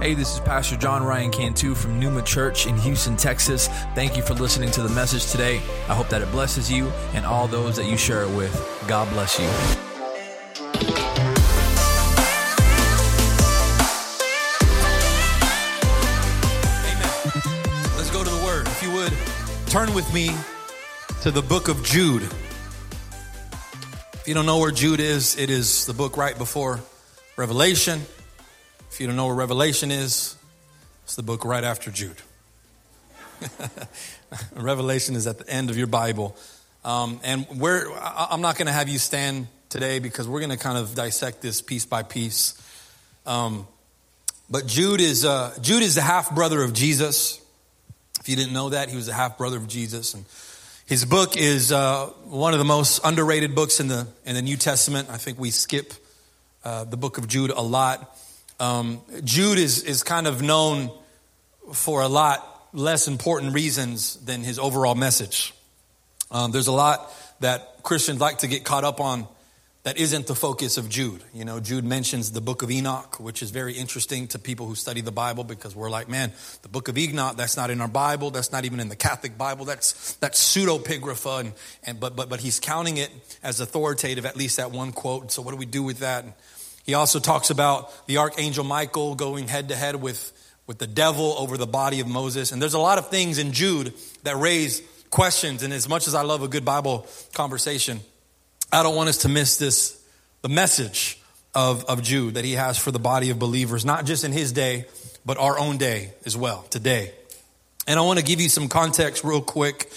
Hey, this is Pastor John Ryan Cantu from Numa Church in Houston, Texas. Thank you for listening to the message today. I hope that it blesses you and all those that you share it with. God bless you. Amen. Let's go to the Word. If you would, turn with me to the book of Jude. If you don't know where Jude is, it is the book right before Revelation. If you don't know where Revelation is, it's the book right after Jude. Revelation is at the end of your Bible. I'm not going to have you stand today because we're going to kind of dissect this piece by piece. But Jude is the half-brother of Jesus. If you didn't know that, he was the half-brother of Jesus. And his book is one of the most underrated books in the New Testament. I think we skip the book of Jude a lot. Jude is kind of known for a lot less important reasons than his overall message. There's a lot that Christians like to get caught up on that isn't the focus of Jude. You know, Jude mentions the book of Enoch, which is very interesting to people who study the Bible because we're like, man, the book of Enoch, that's not in our Bible. That's not even in the Catholic Bible. That's pseudepigrapha. But he's counting it as authoritative, at least that one quote. So what do we do with that? He also talks about the archangel Michael going head to head with the devil over the body of Moses. And there's a lot of things in Jude that raise questions. And as much as I love a good Bible conversation, I don't want us to miss the message of Jude that he has for the body of believers, not just in his day, but our own day as well, today. And I want to give you some context real quick.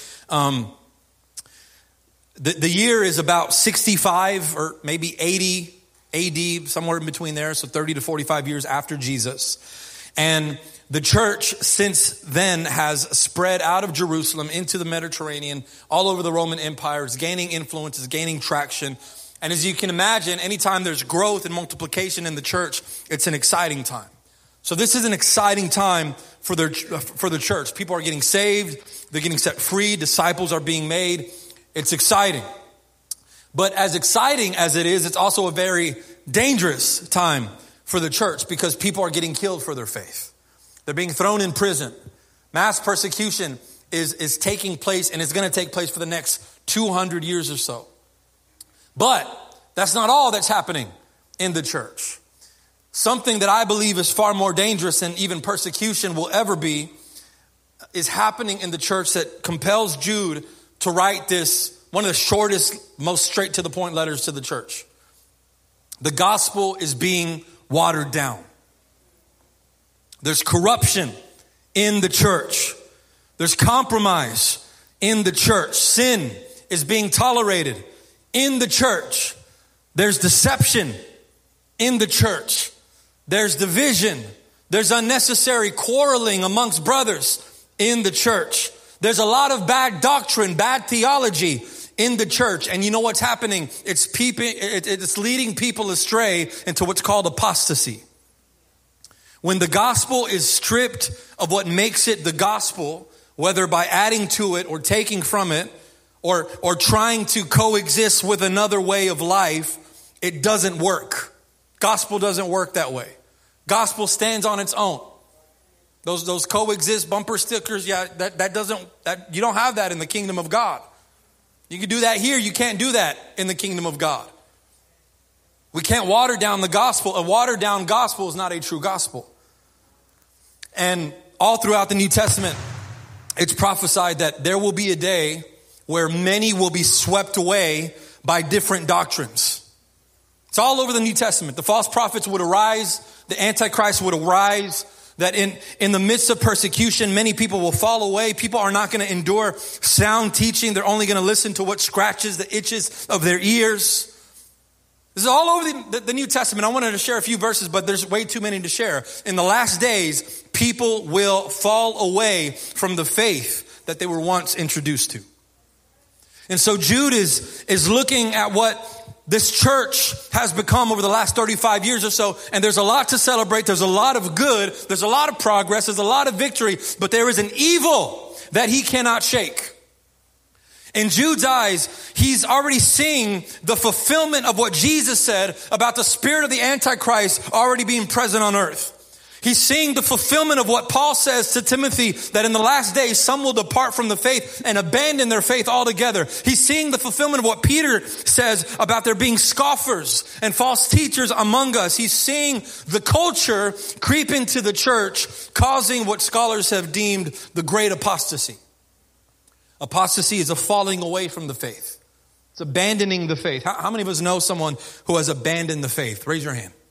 The year is about 65 or maybe 80 AD, somewhere in between there, so 30 to 45 years after Jesus. And the church since then has spread out of Jerusalem into the Mediterranean, all over the Roman Empire. It's gaining influence, it's gaining traction. And as you can imagine, anytime there's growth and multiplication in the church, it's an exciting time. So this is an exciting time for the church. People are getting saved, they're getting set free, disciples are being made. It's exciting. But as exciting as it is, it's also a very dangerous time for the church because people are getting killed for their faith. They're being thrown in prison. Mass persecution is taking place, and it's going to take place for the next 200 years or so. But that's not all that's happening in the church. Something that I believe is far more dangerous than even persecution will ever be is happening in the church that compels Jude to write this, one of the shortest, most straight to the point letters to the church. The gospel is being watered down. There's corruption in the church. There's compromise in the church. Sin is being tolerated in the church. There's deception in the church. There's division. There's unnecessary quarreling amongst brothers in the church. There's a lot of bad doctrine, bad theology in the church. And you know what's happening? It's leading people astray into what's called apostasy. When the gospel is stripped of what makes it the gospel, whether by adding to it or taking from it, or trying to coexist with another way of life, it doesn't work. Gospel doesn't work that way. Gospel stands on its own. Those coexist bumper stickers, you don't have that in the kingdom of God. You can do that here. You can't do that in the kingdom of God. We can't water down the gospel. A watered down gospel is not a true gospel. And all throughout the New Testament, it's prophesied that there will be a day where many will be swept away by different doctrines. It's all over the New Testament. The false prophets would arise. The Antichrist would arise. That in the midst of persecution, many people will fall away. People are not going to endure sound teaching. They're only going to listen to what scratches the itches of their ears. This is all over the New Testament. I wanted to share a few verses, but there's way too many to share. In the last days, people will fall away from the faith that they were once introduced to. And so Jude is looking at what this church has become over the last 35 years or so. And there's a lot to celebrate. There's a lot of good. There's a lot of progress. There's a lot of victory. But there is an evil that he cannot shake. In Jude's eyes, he's already seeing the fulfillment of what Jesus said about the spirit of the Antichrist already being present on earth. He's seeing the fulfillment of what Paul says to Timothy, that in the last days some will depart from the faith and abandon their faith altogether. He's seeing the fulfillment of what Peter says about there being scoffers and false teachers among us. He's seeing the culture creep into the church, causing what scholars have deemed the great apostasy. Apostasy is a falling away from the faith. It's abandoning the faith. How many of us know someone who has abandoned the faith? Raise your hand.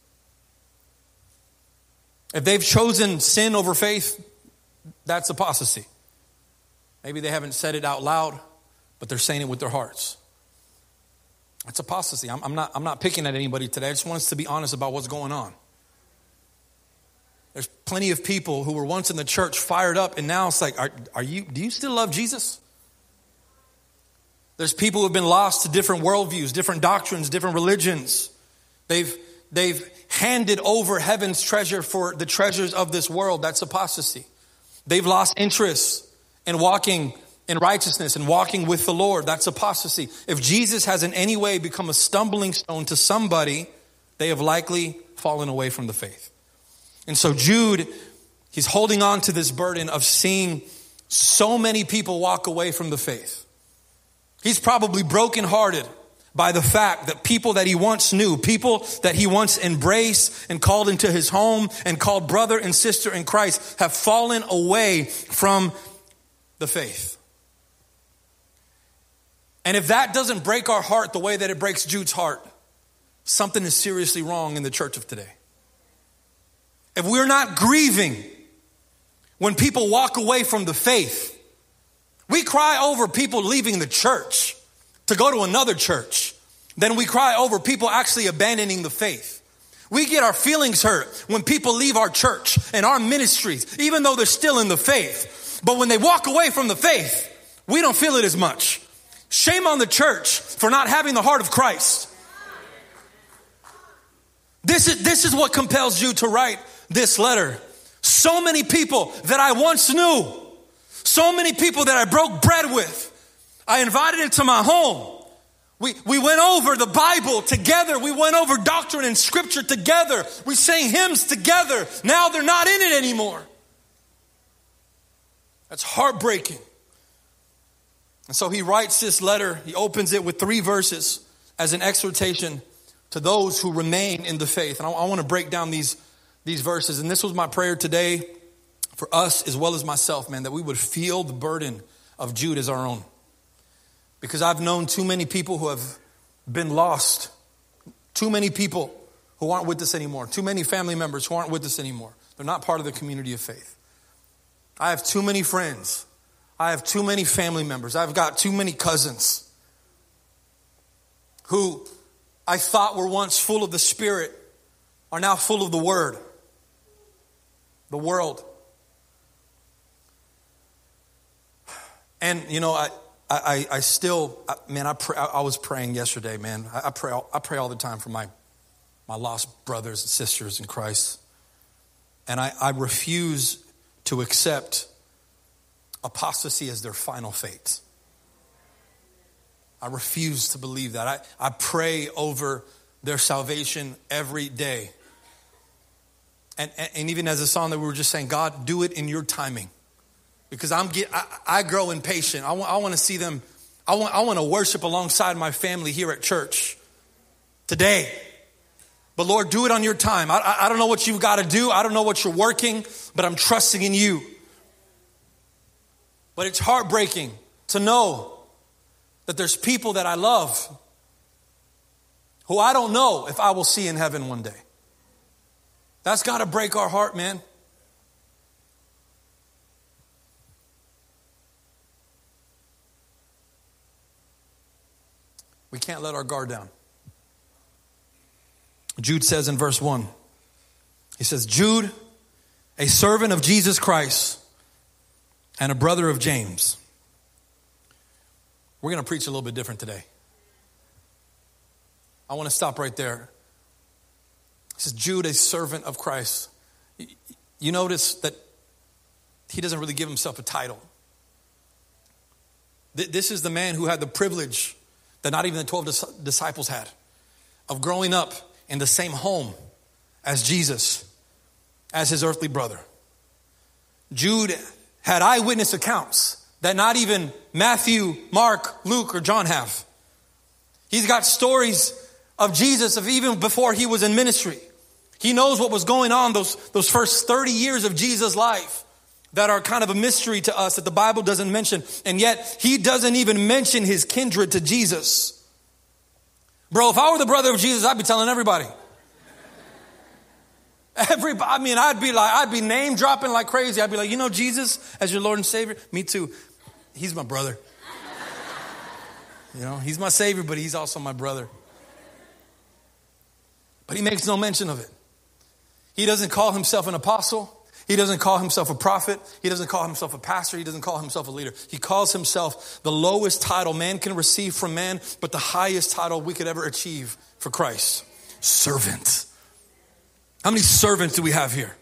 If they've chosen sin over faith, that's apostasy. Maybe they haven't said it out loud, but they're saying it with their hearts. That's apostasy. I'm not picking at anybody today. I just want us to be honest about what's going on. There's plenty of people who were once in the church fired up, and now it's like, do you still love Jesus? There's people who have been lost to different worldviews, different doctrines, different religions. They've handed over heaven's treasure for the treasures of this world. That's apostasy. They've lost interest in walking in righteousness and walking with the Lord. That's apostasy. If Jesus has in any way become a stumbling stone to somebody, they have likely fallen away from the faith. And so Jude, he's holding on to this burden of seeing so many people walk away from the faith. He's probably brokenhearted by the fact that people that he once knew, people that he once embraced and called into his home and called brother and sister in Christ, have fallen away from the faith. And if that doesn't break our heart the way that it breaks Jude's heart, something is seriously wrong in the church of today. If we're not grieving when people walk away from the faith, we cry over people leaving the church to go to another church. Then we cry over people actually abandoning the faith. We get our feelings hurt when people leave our church and our ministries, even though they're still in the faith. But when they walk away from the faith, we don't feel it as much. Shame on the church for not having the heart of Christ. This is what compels Jude to write this letter. So many people that I once knew, so many people that I broke bread with, I invited into my home. We went over the Bible together. We went over doctrine and scripture together. We sang hymns together. Now they're not in it anymore. That's heartbreaking. And so he writes this letter. He opens it with 3 verses as an exhortation to those who remain in the faith. And I want to break down these verses. And this was my prayer today for us as well as myself, man, that we would feel the burden of Jude as our own. Because I've known too many people who have been lost. Too many people who aren't with us anymore. Too many family members who aren't with us anymore. They're not part of the community of faith. I have too many friends. I have too many family members. I've got too many cousins who I thought were once full of the Spirit are now full of the Word, the world. And, you know, I still, man, I was praying yesterday, man. I pray all the time for my lost brothers and sisters in Christ. And I refuse to accept apostasy as their final fate. I refuse to believe that. I pray over their salvation every day. And even as a song that we were just saying, God, do it in your timing. Because I grow impatient. I want to see them. I want to worship alongside my family here at church today. But Lord, do it on your time. I don't know what you've got to do. I don't know what you're working, but I'm trusting in you. But it's heartbreaking to know that there's people that I love who I don't know if I will see in heaven one day. That's got to break our heart, man. We can't let our guard down. Jude says in verse 1, he says, Jude, a servant of Jesus Christ and a brother of James. We're going to preach a little bit different today. I want to stop right there. He says, Jude, a servant of Christ. You notice that he doesn't really give himself a title. This is the man who had the privilege that not even the 12 disciples had, of growing up in the same home as Jesus, as his earthly brother. Jude had eyewitness accounts that not even Matthew, Mark, Luke, or John have. He's got stories of Jesus of even before he was in ministry. He knows what was going on those first 30 years of Jesus' life that are kind of a mystery to us that the Bible doesn't mention. And yet he doesn't even mention his kindred to Jesus. Bro, if I were the brother of Jesus, I'd be telling everybody. I'd be name dropping like crazy. I'd be like, you know Jesus as your Lord and Savior? Me too. He's my brother. You know, he's my Savior, but he's also my brother. But he makes no mention of it. He doesn't call himself an apostle. He doesn't call himself a prophet. He doesn't call himself a pastor. He doesn't call himself a leader. He calls himself the lowest title man can receive from man, but the highest title we could ever achieve for Christ. Servant. How many servants do we have here?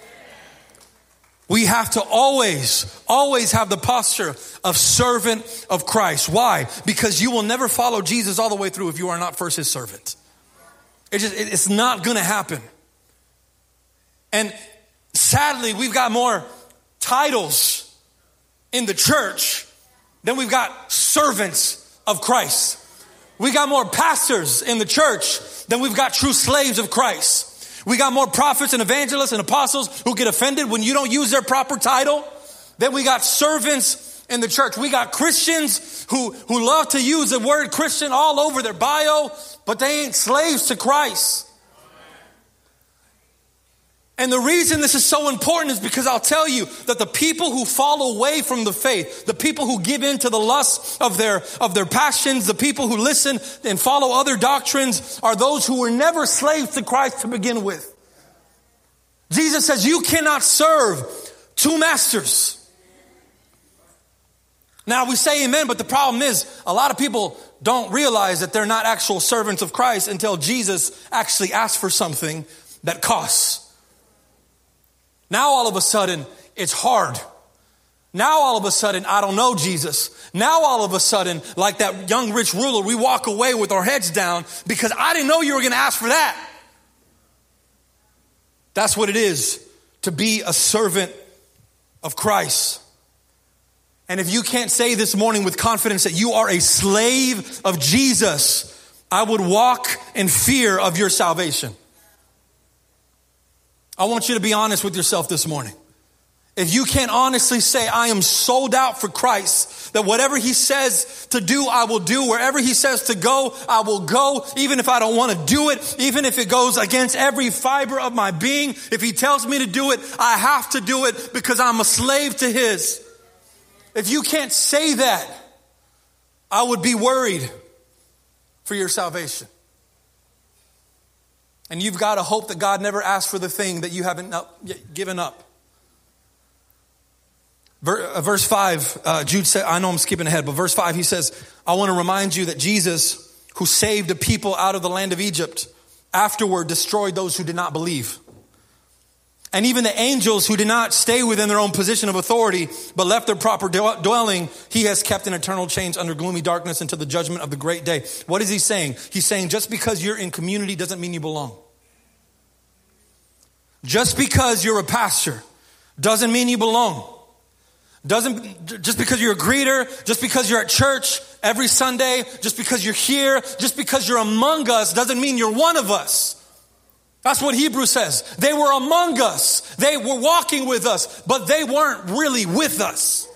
We have to always have the posture of servant of Christ. Why? Because you will never follow Jesus all the way through if you are not first his servant. It's not going to happen. And sadly, we've got more titles in the church than we've got servants of Christ. We got more pastors in the church than we've got true slaves of Christ. We got more prophets and evangelists and apostles who get offended when you don't use their proper title. Then we got servants in the church. We got Christians who love to use the word Christian all over their bio, but they ain't slaves to Christ. And the reason this is so important is because I'll tell you that the people who fall away from the faith, the people who give in to the lusts of their passions, the people who listen and follow other doctrines are those who were never slaves to Christ to begin with. Jesus says you cannot serve two masters. Now we say amen, but the problem is a lot of people don't realize that they're not actual servants of Christ until Jesus actually asks for something that costs. Now all of a sudden, it's hard. Now all of a sudden, I don't know Jesus. Now all of a sudden, like that young rich ruler, we walk away with our heads down because I didn't know you were going to ask for that. That's what it is to be a servant of Christ. And if you can't say this morning with confidence that you are a slave of Jesus, I would walk in fear of your salvation. I want you to be honest with yourself this morning. If you can't honestly say, I am sold out for Christ, that whatever he says to do, I will do. Wherever he says to go, I will go. Even if I don't want to do it, even if it goes against every fiber of my being, if he tells me to do it, I have to do it because I'm a slave to his. If you can't say that, I would be worried for your salvation. And you've got to hope that God never asked for the thing that you haven't given up. Verse 5, Jude said, I know I'm skipping ahead, but verse 5, he says, I want to remind you that Jesus, who saved a people out of the land of Egypt, afterward destroyed those who did not believe. And even the angels who did not stay within their own position of authority, but left their proper dwelling, he has kept in eternal chains under gloomy darkness until the judgment of the great day. What is he saying? He's saying just because you're in community doesn't mean you belong. Just because you're a pastor doesn't mean you belong. Just because you're a greeter, just because you're at church every Sunday, just because you're here, just because you're among us doesn't mean you're one of us. That's what Hebrews says. They were among us. They were walking with us, but they weren't really with us.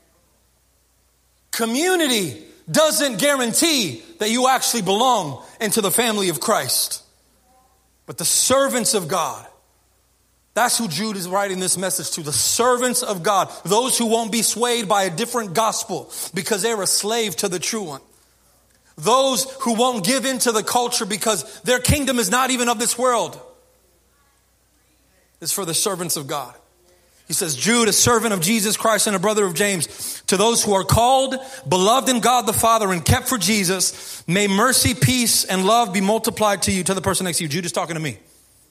Community doesn't guarantee that you actually belong into the family of Christ. But the servants of God, that's who Jude is writing this message to. The servants of God, those who won't be swayed by a different gospel because they're a slave to the true one. Those who won't give in to the culture because their kingdom is not even of this world. It's for the servants of God. He says, Jude, a servant of Jesus Christ and a brother of James, to those who are called, beloved in God the Father, and kept for Jesus, may mercy, peace, and love be multiplied to you. To the person next to you. Jude is talking to me.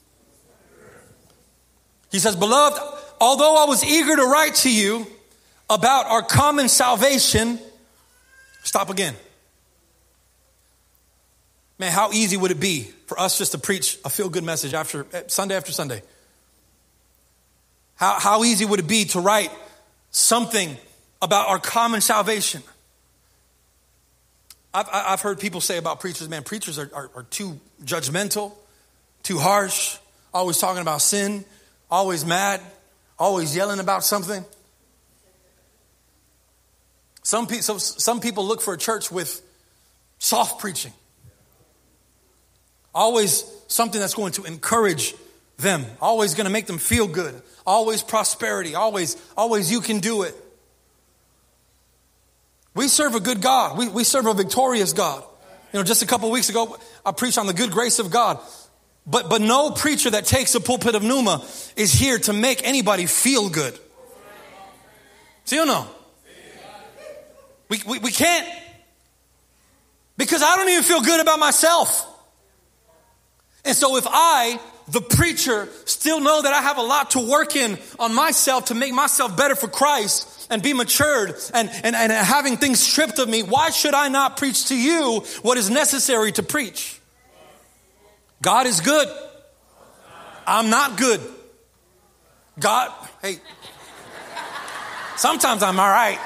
He says, beloved, although I was eager to write to you about our common salvation, stop again. Man, how easy would it be for us just to preach a feel-good message Sunday after Sunday? How easy would it be to write something about our common salvation? I've heard people say about preachers, man, preachers are too judgmental, too harsh, always talking about sin, always mad, always yelling about something. Some people look for a church with soft preaching. Always something that's going to encourage them. Always going to make them feel good. Always prosperity. Always you can do it. We serve a good God. We serve a victorious God. Just a couple of weeks ago, I preached on the good grace of God. But no preacher that takes a pulpit of Pneuma is here to make anybody feel good. See or no? We can't. Because I don't even feel good about myself. And so if I, the preacher, still know that I have a lot to work on myself to make myself better for Christ and be matured and having things stripped of me, why should I not preach to you what is necessary to preach? God is good. I'm not good. God, hey, sometimes I'm all right.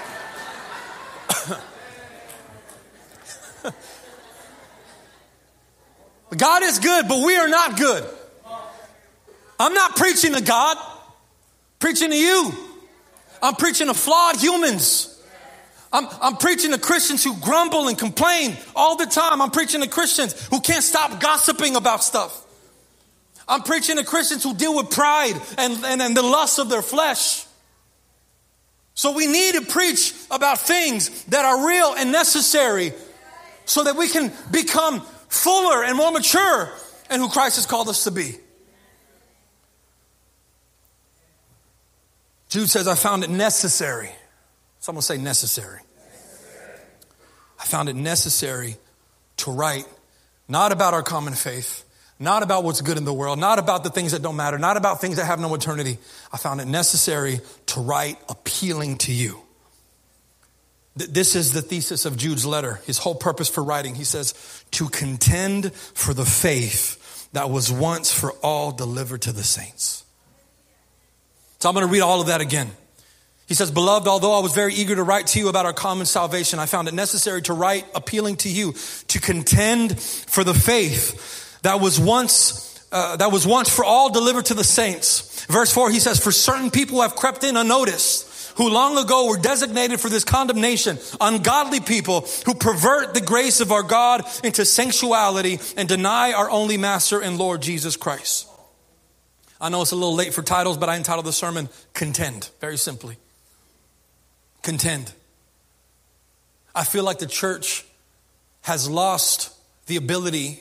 God is good, but we are not good. I'm not preaching to God. I'm preaching to you. I'm preaching to flawed humans. I'm preaching to Christians who grumble and complain all the time. I'm preaching to Christians who can't stop gossiping about stuff. I'm preaching to Christians who deal with pride and the lust of their flesh. So we need to preach about things that are real and necessary so that we can become fuller and more mature in who Christ has called us to be. Jude says, I found it necessary. Someone say necessary. I found it necessary to write not about our common faith, not about what's good in the world, not about the things that don't matter, not about things that have no eternity. I found it necessary to write appealing to you. This is the thesis of Jude's letter, his whole purpose for writing. He says, to contend for the faith that was once for all delivered to the saints. So I'm going to read all of that again. He says, beloved, although I was very eager to write to you about our common salvation, I found it necessary to write appealing to you to contend for the faith that was once for all delivered to the saints. Verse 4, he says, for certain people have crept in unnoticed, who long ago were designated for this condemnation, ungodly people who pervert the grace of our God into sensuality and deny our only Master and Lord Jesus Christ. I know it's a little late for titles, but I entitled the sermon, Contend, very simply. Contend. I feel like the church has lost the ability,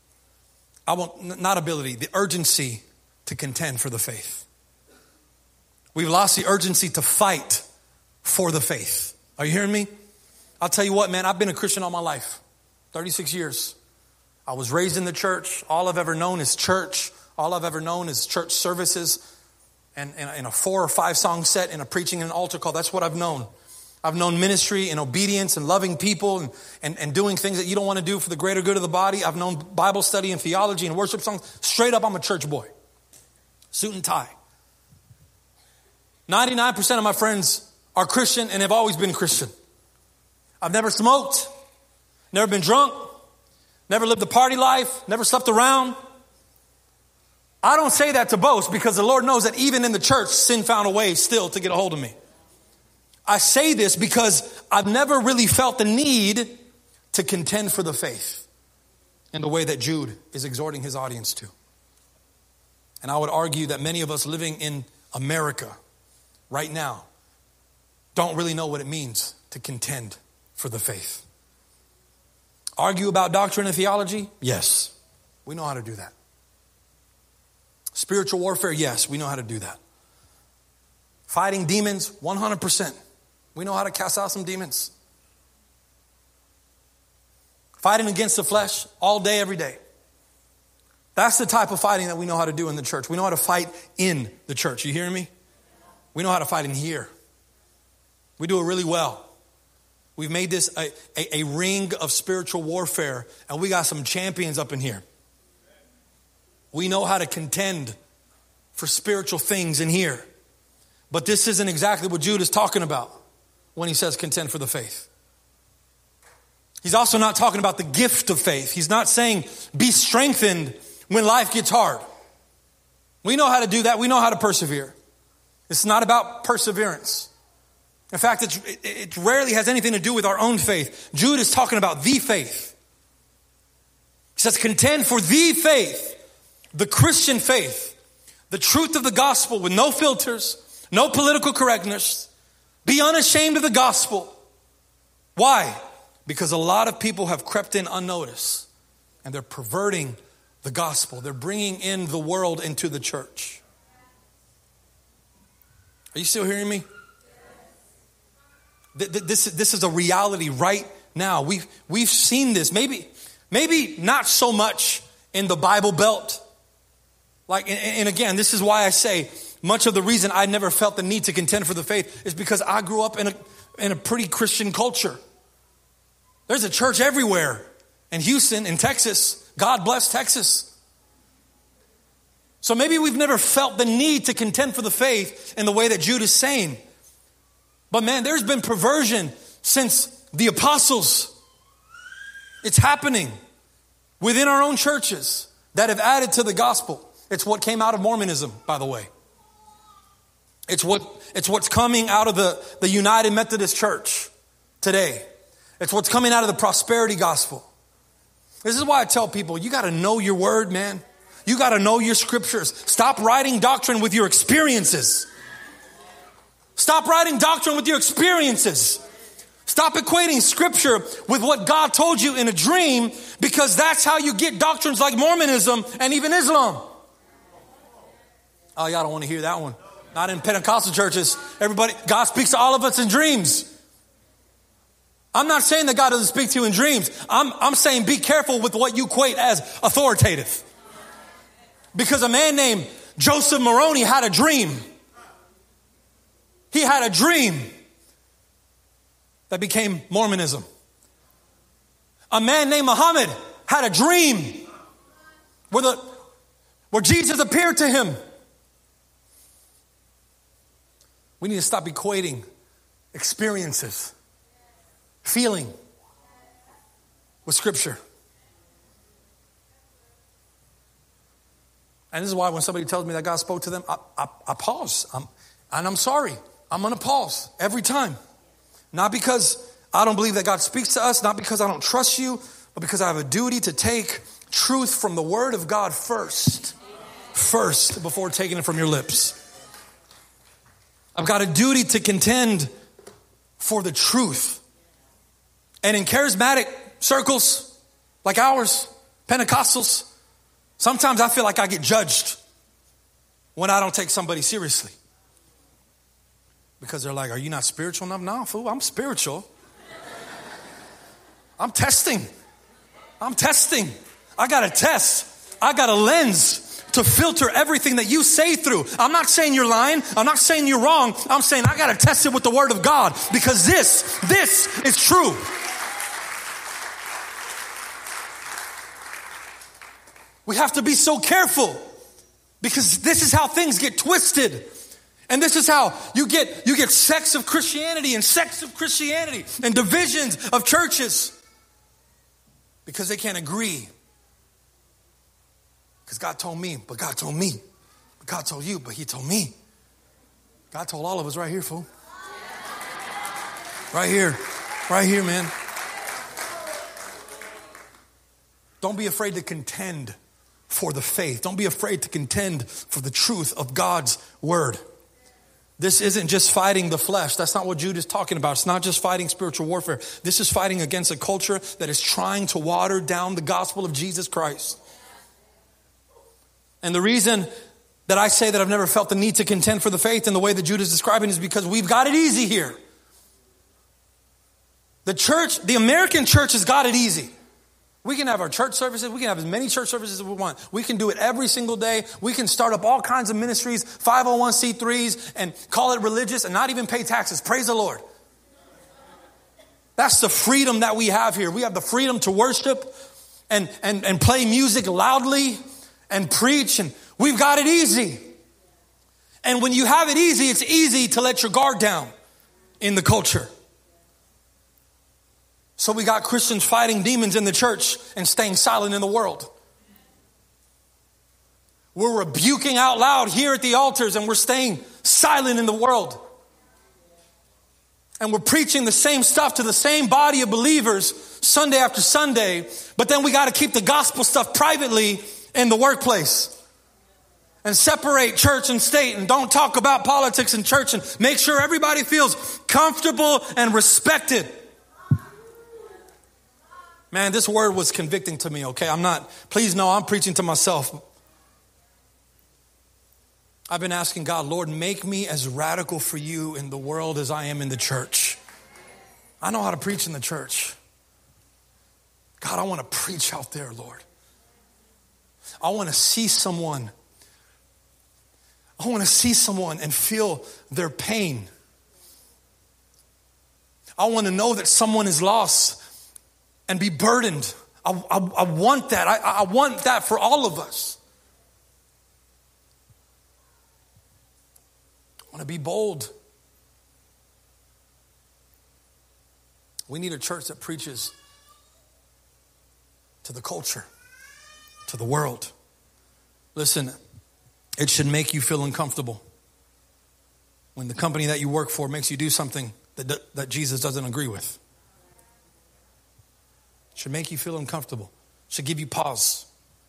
the urgency to contend for the faith. We've lost the urgency to fight for the faith. Are you hearing me? I'll tell you what, man, I've been a Christian all my life, 36 years. I was raised in the church. All I've ever known is church. All I've ever known is church services and in a 4 or 5 song set and a preaching and an altar call. That's what I've known. I've known ministry and obedience and loving people and doing things that you don't want to do for the greater good of the body. I've known Bible study and theology and worship songs. Straight up, I'm a church boy. Suit and tie. 99% of my friends are Christian and have always been Christian. I've never smoked, never been drunk, never lived a party life, never slept around. I don't say that to boast because the Lord knows that even in the church, sin found a way still to get a hold of me. I say this because I've never really felt the need to contend for the faith in the way that Jude is exhorting his audience to. And I would argue that many of us living in America right now don't really know what it means to contend for the faith. Argue about doctrine and theology? Yes, we know how to do that. Spiritual warfare? Yes, we know how to do that. Fighting demons? 100%. We know how to cast out some demons. Fighting against the flesh all day, every day. That's the type of fighting that we know how to do in the church. We know how to fight in the church. You hearing me? We know how to fight in here. We do it really well. We've made this a ring of spiritual warfare, and we got some champions up in here. We know how to contend for spiritual things in here. But this isn't exactly what Jude is talking about when he says contend for the faith. He's also not talking about the gift of faith. He's not saying be strengthened when life gets hard. We know how to do that. We know how to persevere. It's not about perseverance. In fact, it rarely has anything to do with our own faith. Jude is talking about the faith. He says contend for the faith, the Christian faith, the truth of the gospel with no filters, no political correctness. Be unashamed of the gospel. Why? Because a lot of people have crept in unnoticed and they're perverting the gospel. They're bringing in the world into the church. Are you still hearing me? This is a reality right now. We've seen this. Maybe not so much in the Bible Belt. And again, this is why I say much of the reason I never felt the need to contend for the faith is because I grew up in a pretty Christian culture. There's a church everywhere in Houston, in Texas. God bless Texas. So maybe we've never felt the need to contend for the faith in the way that Jude is saying. But man, there's been perversion since the apostles. It's happening within our own churches that have added to the gospel. It's what came out of Mormonism, by the way. It's what's coming out of the United Methodist Church today. It's what's coming out of the prosperity gospel. This is why I tell people, you got to know your word, man. You got to know your scriptures. Stop writing doctrine with your experiences. Stop writing doctrine with your experiences. Stop equating scripture with what God told you in a dream, because that's how you get doctrines like Mormonism and even Islam. Oh, y'all don't want to hear that one. Not in Pentecostal churches. God speaks to all of us in dreams. I'm not saying that God doesn't speak to you in dreams. I'm saying be careful with what you equate as authoritative. Because a man named Joseph Moroni had a dream. He had a dream that became Mormonism. A man named Muhammad had a dream where Jesus appeared to him. We need to stop equating experiences, feeling with scripture. And this is why when somebody tells me that God spoke to them, I pause. I'm sorry. I'm going to pause every time. Not because I don't believe that God speaks to us, not because I don't trust you, but because I have a duty to take truth from the word of God first before taking it from your lips. I've got a duty to contend for the truth. And in charismatic circles like ours, Pentecostals, sometimes I feel like I get judged when I don't take somebody seriously. Because they're like, are you not spiritual enough? No, fool, I'm spiritual. I'm testing. I got a test. I got a lens to filter everything that you say through. I'm not saying you're lying. I'm not saying you're wrong. I'm saying I got to test it with the word of God, because this is true. We have to be so careful, because this is how things get twisted. And this is how you get sects of Christianity and sects of Christianity and divisions of churches, because they can't agree. Because God told me, but God told me. But God told you, but he told me. God told all of us right here, fool. Right here, man. Don't be afraid to contend for the faith. Don't be afraid to contend for the truth of God's word. This isn't just fighting the flesh. That's not what Jude is talking about. It's not just fighting spiritual warfare. This is fighting against a culture that is trying to water down the gospel of Jesus Christ. And the reason that I say that I've never felt the need to contend for the faith in the way that Jude is describing is because we've got it easy here. The American church has got it easy. We can have our church services. We can have as many church services as we want. We can do it every single day. We can start up all kinds of ministries, 501c3s, and call it religious and not even pay taxes. Praise the Lord. That's the freedom that we have here. We have the freedom to worship and play music loudly and preach, and we've got it easy. And when you have it easy, it's easy to let your guard down in the culture. So we got Christians fighting demons in the church and staying silent in the world. We're rebuking out loud here at the altars and we're staying silent in the world. And we're preaching the same stuff to the same body of believers Sunday after Sunday. But then we got to keep the gospel stuff privately in the workplace. And separate church and state and don't talk about politics in church and make sure everybody feels comfortable and respected. Man, this word was convicting to me, okay? Please know I'm preaching to myself. I've been asking God, Lord, make me as radical for you in the world as I am in the church. I know how to preach in the church. God, I want to preach out there, Lord. I want to see someone and feel their pain. I want to know that someone is lost and be burdened. I want that. I want that for all of us. I want to be bold. We need a church that preaches to the culture, to the world. Listen, it should make you feel uncomfortable when the company that you work for makes you do something that Jesus doesn't agree with. It should make you feel uncomfortable. It should give you pause.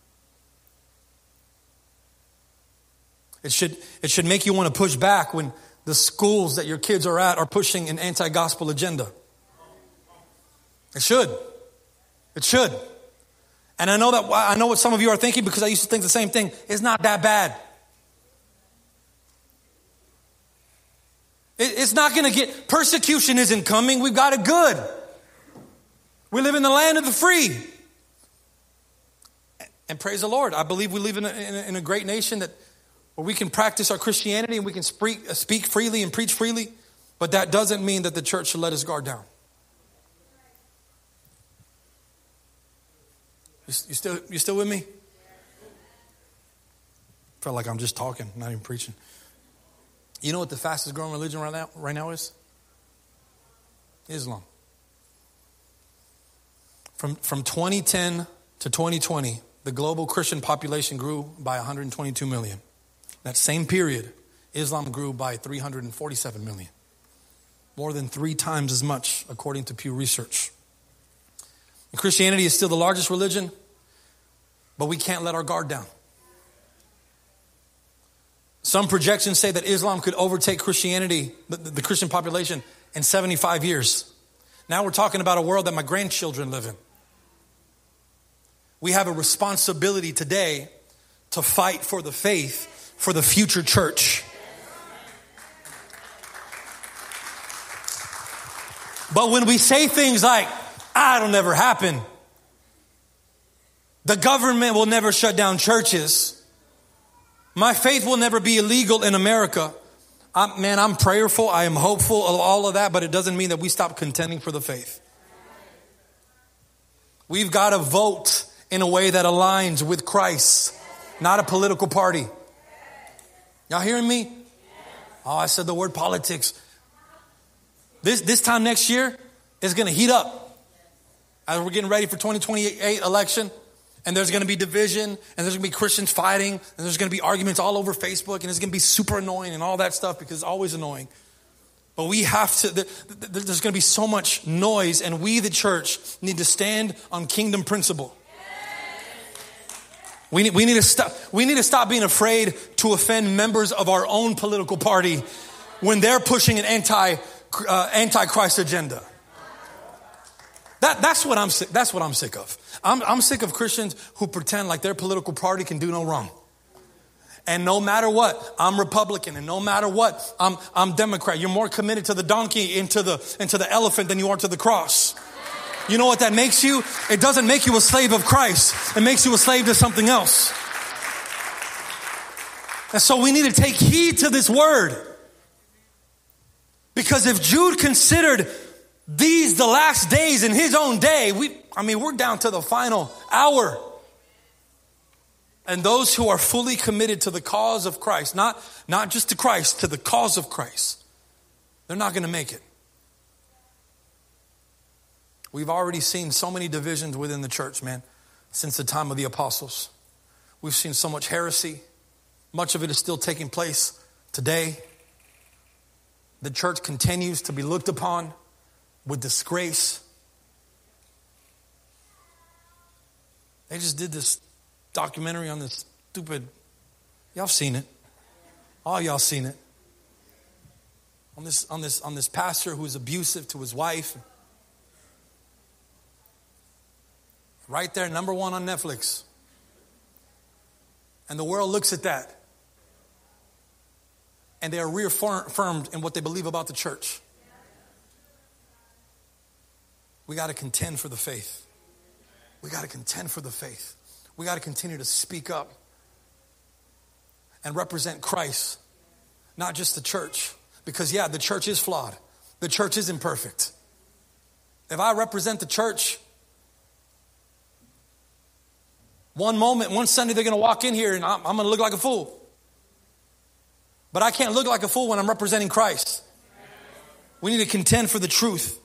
It should make you want to push back when the schools that your kids are at are pushing an anti-gospel agenda. It should. It should. And I know what some of you are thinking because I used to think the same thing. It's not that bad. It's not going to get, persecution isn't coming. We've got it good. We live in the land of the free. And praise the Lord. I believe we live in a great nation where we can practice our Christianity and we can speak freely and preach freely. But that doesn't mean that the church should let us guard down. You still with me? Felt like I'm just talking, not even preaching. You know what the fastest growing religion right now is? Islam. From 2010 to 2020, the global Christian population grew by 122 million. That same period, Islam grew by 347 million. More than 3 times as much, according to Pew Research. And Christianity is still the largest religion, but we can't let our guard down. Some projections say that Islam could overtake Christianity, the Christian population, in 75 years. Now we're talking about a world that my grandchildren live in. We have a responsibility today to fight for the faith for the future church. But when we say things like, it'll never happen, the government will never shut down churches, my faith will never be illegal in America. I'm prayerful. I am hopeful of all of that, but it doesn't mean that we stop contending for the faith. We've got to vote in a way that aligns with Christ, not a political party. Y'all hearing me? Oh, I said the word politics. This time next year is going to heat up as we're getting ready for 2028 election. And there's going to be division, and there's going to be Christians fighting, and there's going to be arguments all over Facebook, and it's going to be super annoying and all that stuff because it's always annoying. But we have to, there's going to be so much noise, and we, the church, need to stand on kingdom principle. We need to stop being afraid to offend members of our own political party when they're pushing an anti-Christ agenda. That's what I'm sick of. I'm sick of Christians who pretend like their political party can do no wrong. And no matter what, I'm Republican, and no matter what, I'm Democrat. You're more committed to the donkey and to the elephant than you are to the cross. You know what that makes you? It doesn't make you a slave of Christ. It makes you a slave to something else. And so we need to take heed to this word. Because if Jude considered these the last days in his own day, we're down to the final hour. And those who are fully committed to the cause of Christ, not just to Christ, to the cause of Christ, they're not going to make it. We've already seen so many divisions within the church, man, since the time of the apostles. We've seen so much heresy. Much of it is still taking place today. The church continues to be looked upon with disgrace. They just did this documentary on this stupid, y'all seen it. All y'all seen it. On this pastor who is abusive to his wife. Right there, number 1 on Netflix. And the world looks at that. And they are reaffirmed in what they believe about the church. We got to contend for the faith. We got to contend for the faith. We got to continue to speak up and represent Christ, not just the church. Because yeah, the church is flawed. The church is imperfect. If I represent the church, one Sunday they're going to walk in here and I'm going to look like a fool. But I can't look like a fool when I'm representing Christ. We need to contend for the truth.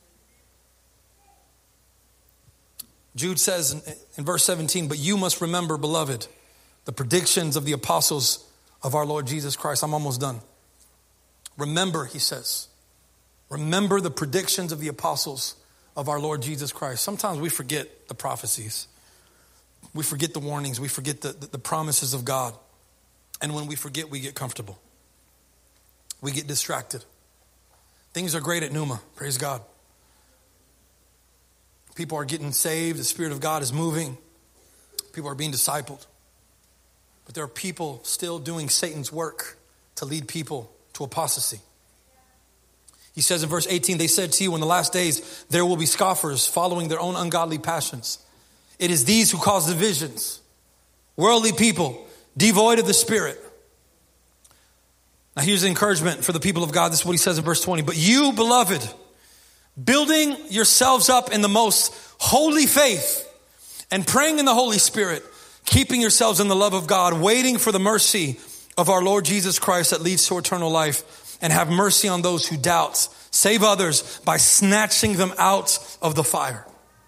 Jude says in verse 17, but you must remember, beloved, the predictions of the apostles of our Lord Jesus Christ. I'm almost done. Remember, he says, remember the predictions of the apostles of our Lord Jesus Christ. Sometimes we forget the prophecies. We forget the warnings. We forget the promises of God. And when we forget, we get comfortable. We get distracted. Things are great at Pneuma. Praise God. People are getting saved. The Spirit of God is moving. People are being discipled. But there are people still doing Satan's work to lead people to apostasy. He says in verse 18, they said to you, in the last days, there will be scoffers following their own ungodly passions. It is these who cause divisions. Worldly people, devoid of the Spirit. Now here's the encouragement for the people of God. This is what he says in verse 20. But you, beloved, building yourselves up in the most holy faith and praying in the Holy Spirit, keeping yourselves in the love of God, waiting for the mercy of our Lord Jesus Christ that leads to eternal life, and have mercy on those who doubt. Save others by snatching them out of the fire.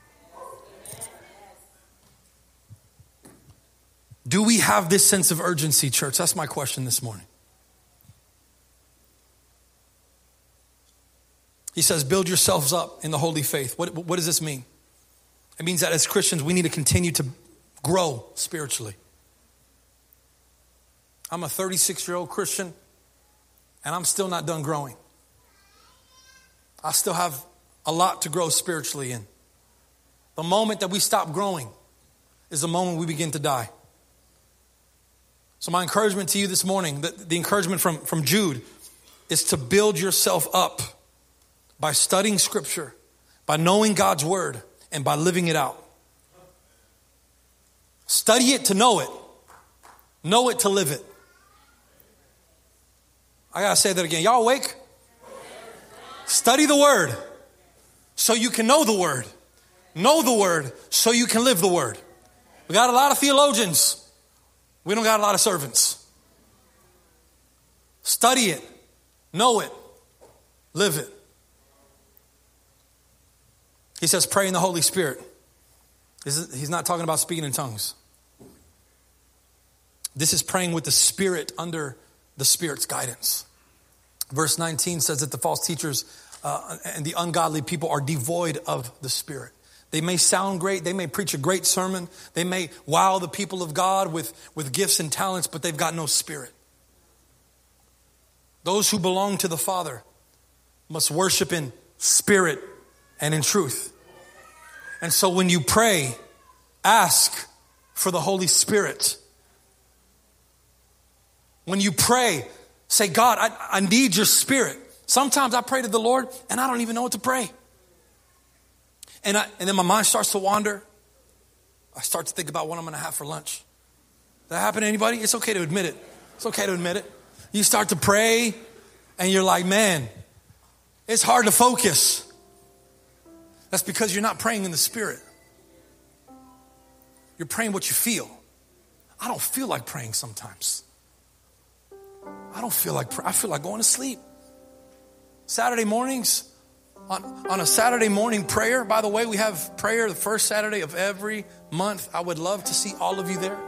Do we have this sense of urgency, church? That's my question this morning. He says, build yourselves up in the holy faith. What does this mean? It means that as Christians, we need to continue to grow spiritually. I'm a 36-year-old Christian, and I'm still not done growing. I still have a lot to grow spiritually in. The moment that we stop growing is the moment we begin to die. So my encouragement to you this morning, the encouragement from Jude, is to build yourself up by studying Scripture, by knowing God's Word, and by living it out. Study it to know it. Know it to live it. I gotta say that again. Y'all awake? Study the Word so you can know the Word. Know the Word so you can live the Word. We got a lot of theologians. We don't got a lot of servants. Study it. Know it. Live it. He says pray in the Holy Spirit. He's not talking about speaking in tongues. This is praying with the Spirit under the Spirit's guidance. Verse 19 says that the false teachers and the ungodly people are devoid of the Spirit. They may sound great. They may preach a great sermon. They may wow the people of God with gifts and talents, but they've got no Spirit. Those who belong to the Father must worship in spirit and in truth. And so when you pray, ask for the Holy Spirit. When you pray, say, God, I need your Spirit. Sometimes I pray to the Lord and I don't even know what to pray. And then my mind starts to wander. I start to think about what I'm going to have for lunch. Does that happen to anybody? It's okay to admit it. It's okay to admit it. You start to pray and you're like, man, it's hard to focus. That's because you're not praying in the Spirit. You're praying what you feel. I don't feel like praying sometimes. I feel like going to sleep. Saturday mornings, on a Saturday morning prayer, by the way, we have prayer the first Saturday of every month. I would love to see all of you there.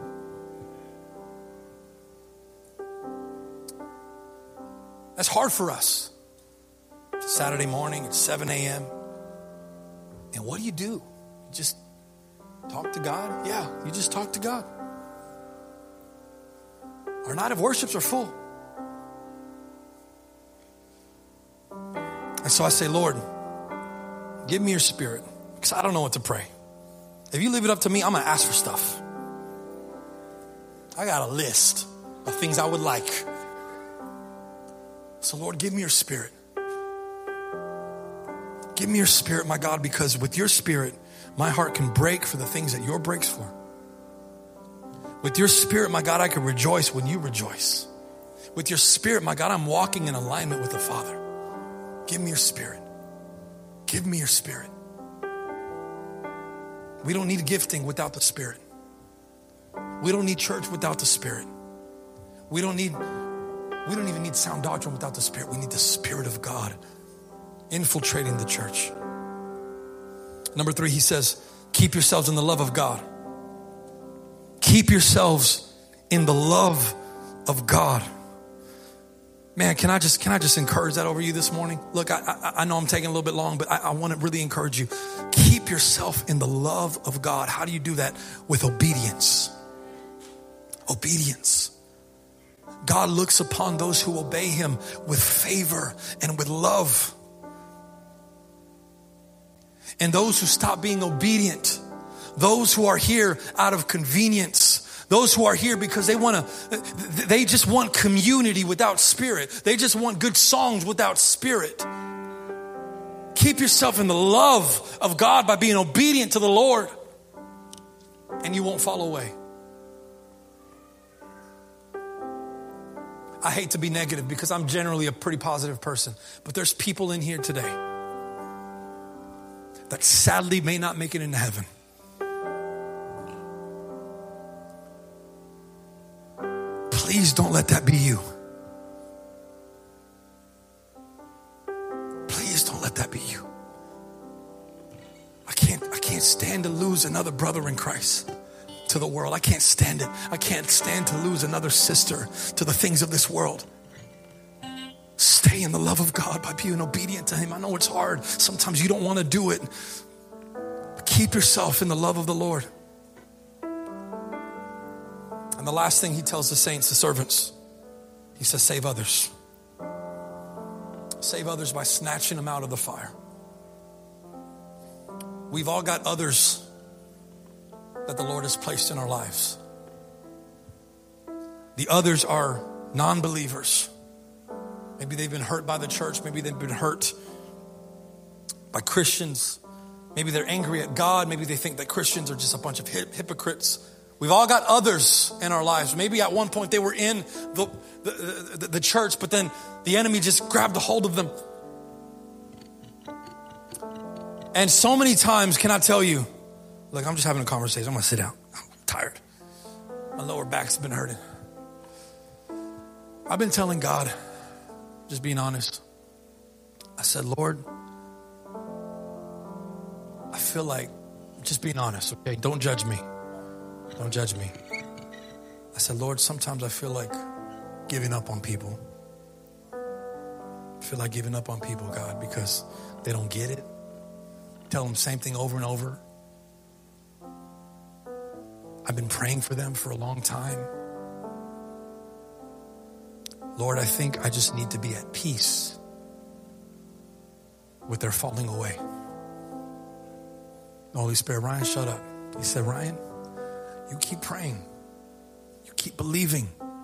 That's hard for us. It's Saturday morning, it's 7 a.m. And what do? You just talk to God? Yeah, you just talk to God. Our night of worships are full. And so I say, Lord, give me your spirit, because I don't know what to pray. If you leave it up to me, I'm going to ask for stuff. I got a list of things I would like. So Lord, give me your spirit. Give me your spirit, my God, because with your spirit, my heart can break for the things that your breaks for. With your spirit, my God, I can rejoice when you rejoice. With your spirit, my God, I'm walking in alignment with the Father. Give me your spirit. Give me your spirit. We don't need gifting without the Spirit. We don't need church without the Spirit. We don't even need sound doctrine without the Spirit. We need the Spirit of God infiltrating the church. Number 3, he says, keep yourselves in the love of God. Keep yourselves in the love of God. Man, can I just encourage that over you this morning? Look, I know I'm taking a little bit long, but I want to really encourage you. Keep yourself in the love of God. How do you do that? With obedience. Obedience. God looks upon those who obey him with favor and with love. And those who stop being obedient, those who are here out of convenience, those who are here because they just want community without spirit. They just want good songs without spirit. Keep yourself in the love of God by being obedient to the Lord, and you won't fall away. I hate to be negative because I'm generally a pretty positive person, but there's people in here today that sadly may not make it into heaven. Please don't let that be you. Please don't let that be you. I can't stand to lose another brother in Christ to the world. I can't stand it. I can't stand to lose another sister to the things of this world. Stay in the love of God by being obedient to him. I know it's hard. Sometimes you don't want to do it. But keep yourself in the love of the Lord. And the last thing he tells the saints, the servants, he says, save others. Save others by snatching them out of the fire. We've all got others that the Lord has placed in our lives. The others are non-believers. Maybe they've been hurt by the church. Maybe they've been hurt by Christians. Maybe they're angry at God. Maybe they think that Christians are just a bunch of hypocrites. We've all got others in our lives. Maybe at one point they were in the church, but then the enemy just grabbed a hold of them. And so many times, can I tell you, look, I'm just having a conversation. I'm going to sit down. I'm tired. My lower back's been hurting. I've been telling God, just being honest. I said, Lord, I feel like, just being honest, okay? Don't judge me. Don't judge me. I said, Lord, sometimes I feel like giving up on people. I feel like giving up on people, God, because they don't get it. Tell them the same thing over and over. I've been praying for them for a long time. Lord, I think I just need to be at peace with their falling away. The Holy Spirit, Ryan, shut up. He said, Ryan, you keep praying. You keep believing.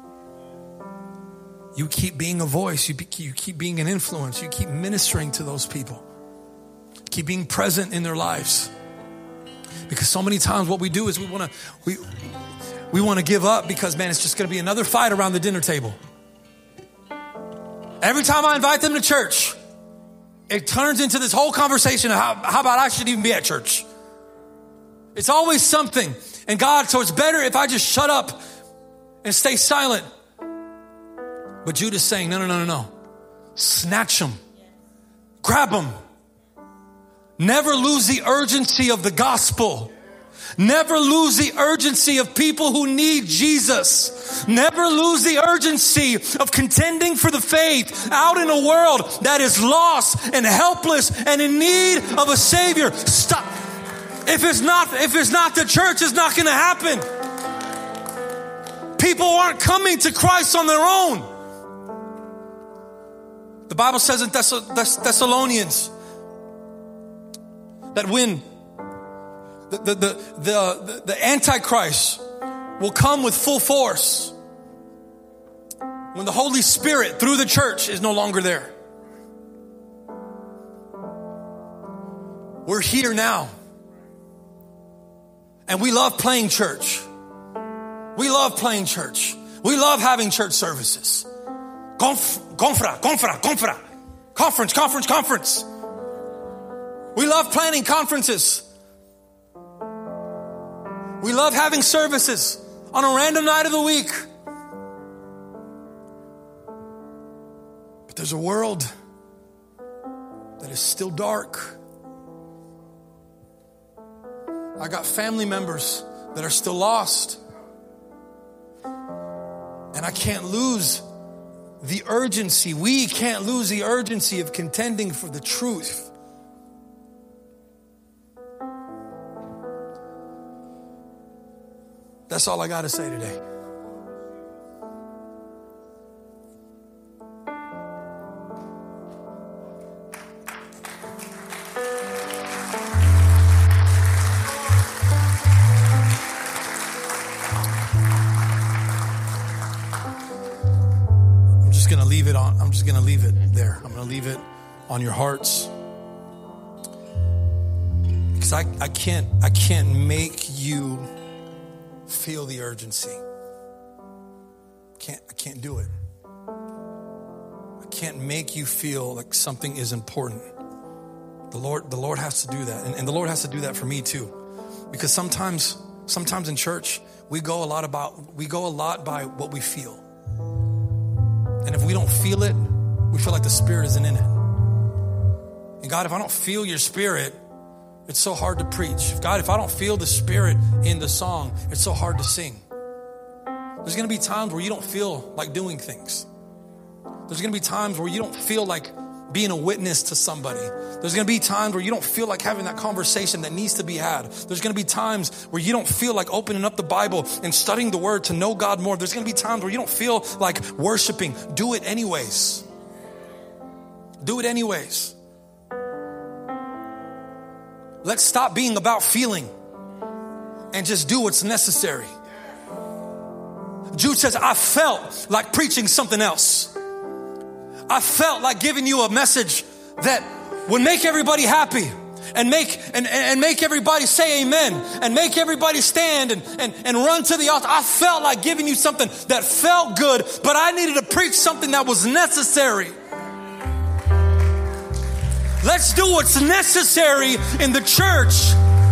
You keep being a voice. You keep being an influence. You keep ministering to those people. Keep being present in their lives. Because so many times what we do is we want to give up because, man, it's just going to be another fight around the dinner table. Every time I invite them to church, it turns into this whole conversation of how about I should even be at church. It's always something. And God, so it's better if I just shut up and stay silent. But Judas saying, no. Snatch them. Grab them. Never lose the urgency of the gospel. Never lose the urgency of people who need Jesus. Never lose the urgency of contending for the faith out in a world that is lost and helpless and in need of a Savior. Stop. If it's not the church, it's not going to happen. People aren't coming to Christ on their own. The Bible says in Thessalonians that when the Antichrist will come with full force, when the Holy Spirit through the church is no longer there. We're here now. And we love playing church. We love playing church. We love having church services. Conference. We love planning conferences. We love having services on a random night of the week. But there's a world that is still dark. I got family members that are still lost. And I can't lose the urgency. We can't lose the urgency of contending for the truth. That's all I got to say today. I'm just going to leave it there. I'm going to leave it on your hearts. Because I can't make you feel the urgency. I can't do it. I can't make you feel like something is important. The Lord has to do that. And the Lord has to do that for me too. Because sometimes in church, we go a lot by what we feel. And if we don't feel it, we feel like the Spirit isn't in it. And God, if I don't feel your Spirit, it's so hard to preach. God, if I don't feel the Spirit in the song, it's so hard to sing. There's going to be times where you don't feel like doing things. There's going to be times where you don't feel like being a witness to somebody. There's going to be times where you don't feel like having that conversation that needs to be had. There's going to be times where you don't feel like opening up the Bible and studying the Word to know God more. There's going to be times where you don't feel like worshiping. Do it anyways. Do it anyways. Let's stop being about feeling and just do what's necessary. Jude says, I felt like preaching something else. I felt like giving you a message that would make everybody happy and make everybody say amen and make everybody stand and run to the altar. I felt like giving you something that felt good, but I needed to preach something that was necessary. Let's do what's necessary in the church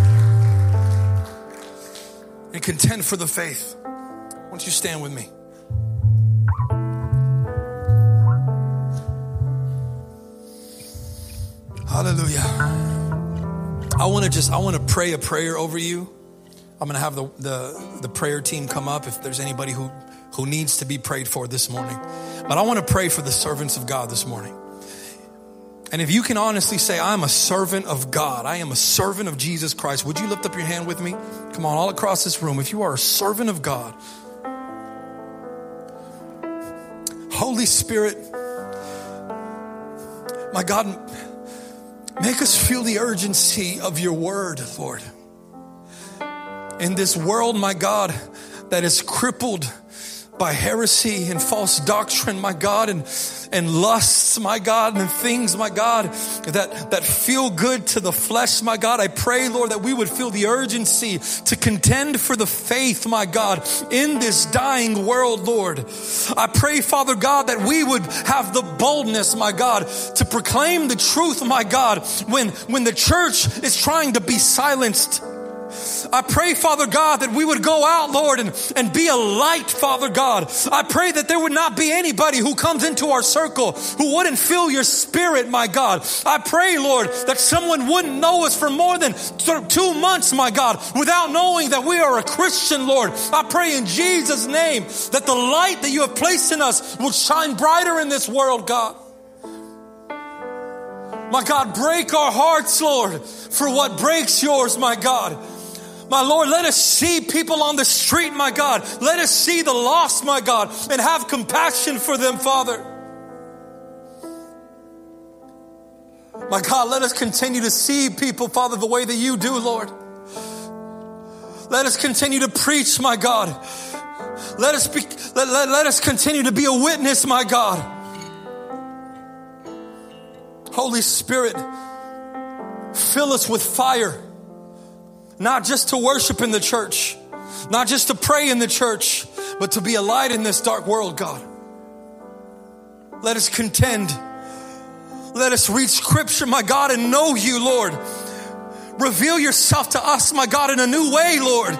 and contend for the faith. Why don't you stand with me? Hallelujah. I want to pray a prayer over you. I'm going to have the prayer team come up if there's anybody who needs to be prayed for this morning. But I want to pray for the servants of God this morning. And if you can honestly say, I'm a servant of God, I am a servant of Jesus Christ, would you lift up your hand with me? Come on, all across this room. If you are a servant of God, Holy Spirit, my God, make us feel the urgency of your word, Lord. In this world, my God, that is crippled by heresy and false doctrine, my God, and lusts, my God, and things, my God, that feel good to the flesh, my God. I pray, Lord, that we would feel the urgency to contend for the faith, my God, in this dying world, Lord. I pray, Father God, that we would have the boldness, my God, to proclaim the truth, my God, when the church is trying to be silenced. I pray, Father God, that we would go out, Lord, and be a light, Father God. I pray that there would not be anybody who comes into our circle who wouldn't feel your spirit, my God. I pray, Lord, that someone wouldn't know us for more than 2 months, my God, without knowing that we are a Christian, Lord. I pray in Jesus' name that the light that you have placed in us will shine brighter in this world, God. My God, break our hearts, Lord, for what breaks yours, my God. My Lord, let us see people on the street, my God. Let us see the lost, my God, and have compassion for them, Father. My God, let us continue to see people, Father, the way that you do, Lord. Let us continue to preach, my God. Let us continue to be a witness, my God. Holy Spirit, fill us with fire, not just to worship in the church, not just to pray in the church, but to be a light in this dark world, God. Let us contend. Let us read Scripture, my God, and know you, Lord. Reveal yourself to us, my God, in a new way, Lord.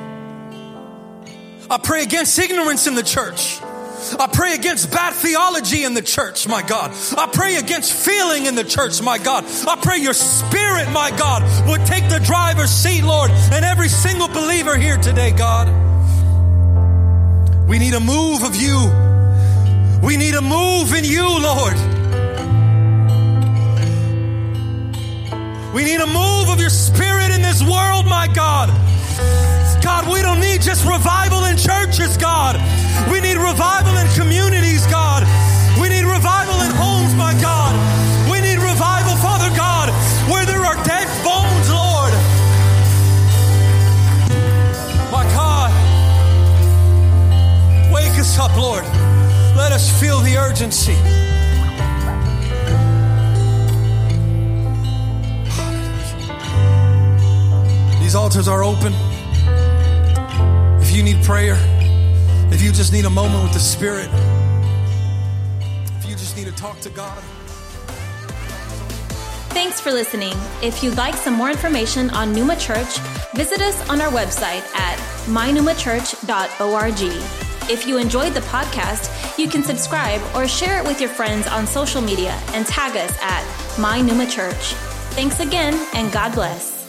I pray against ignorance in the church. I pray against bad theology in the church, my God. I pray against feeling in the church, my God. I pray your spirit, my God, would take the driver's seat, Lord, and every single believer here today, God. We need a move of you. We need a move in you, Lord. We need a move of your spirit in this world, my God. God, we don't need just revival in churches, God. We need revival in communities, God. We need revival in homes, my God. We need revival, Father God, where there are dead bones, Lord. My God, wake us up, Lord. Let us feel the urgency. These altars are open. If you need prayer, if you just need a moment with the Spirit, if you just need to talk to God. Thanks for listening. If you'd like some more information on Pneuma Church, visit us on our website at mypneumachurch.org. If you enjoyed the podcast, you can subscribe or share it with your friends on social media and tag us at My Pneuma Church. Thanks again, and God bless.